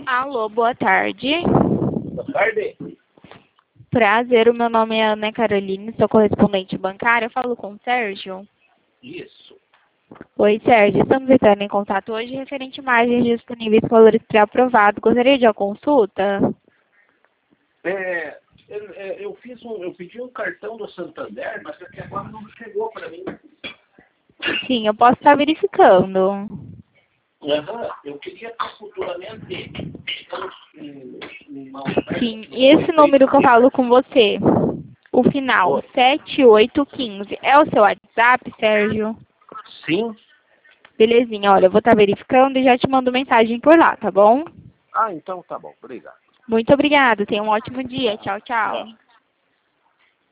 Alô, boa tarde. Boa tarde. Prazer, o meu nome é Ana Caroline, sou correspondente bancária. Eu falo com o Sérgio. Isso. Oi, Sérgio. Estamos entrando em contato hoje referente a imagens disponíveis com valores pré-aprovados. Gostaria de uma consulta? Eu pedi um cartão do Santander, mas até agora não chegou para mim. Sim, eu posso estar verificando. Eu queria estar futuramente uma Sim, e esse número que eu falo com você, o final 7815, é o seu WhatsApp, Sérgio? Sim. Belezinha, olha, eu vou estar verificando e já te mando mensagem por lá, tá bom? Ah, então tá bom. Obrigado. Muito obrigada, tenha um ótimo dia. Tchau, tchau.